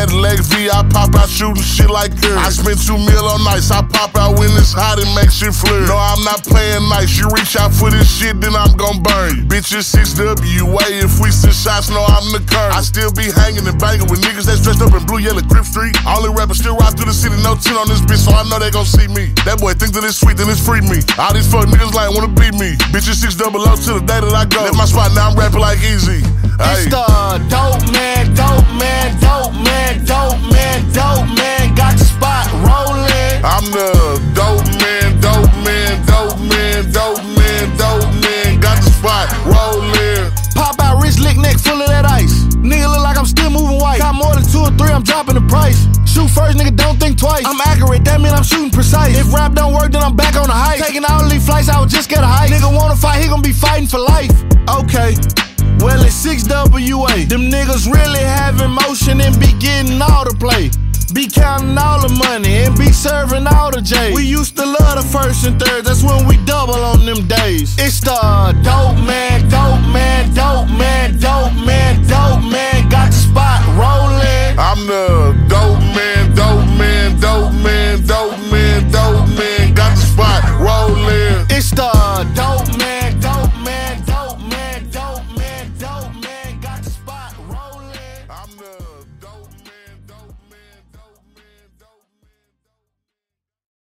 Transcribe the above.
Cadillac V, I pop out shooting shit like her. I spend 2 mil on nights, I pop out when it's hot and make shit flare. No, I'm not playing nice, you reach out for this shit, then I'm gon' burn you. Bitches 6WA, if we send shots, no, I'm the current. I still be hanging and banging with niggas that's dressed up in blue, yellow, Crip Street. Only rapper still ride through the city, no 10 on this bitch, so I know they gon' see me. That boy think that it's sweet, then it's free me. All these fuck niggas like wanna be me. Bitches 600 to the day that I go. Left my spot, now I'm rapping like Easy. It's the dope man, dope man, dope man, dope man, dope man. Got the spot rolling. I'm the dope man, dope man, dope man, dope man, dope man. Got the spot rolling. Pop out rich lick neck full of that ice. Nigga look like I'm still moving white. Got more than 2 or 3, I'm dropping the price. Shoot first, nigga, don't think twice. I'm accurate, that mean I'm shooting precise. If rap don't work, then I'm back on the hype. Taking all these flights, I would just get a hype. Nigga wanna fight, he gon' be fighting for life. Okay, well it's 6WA. Them niggas really have emotion and be getting all the play. Be counting all the money and be serving all the J's. We used to love the first and third, that's when we double on them days. It's the dope man, dope man, dope man, dope man, dope man. Got the spot rolling. I'm the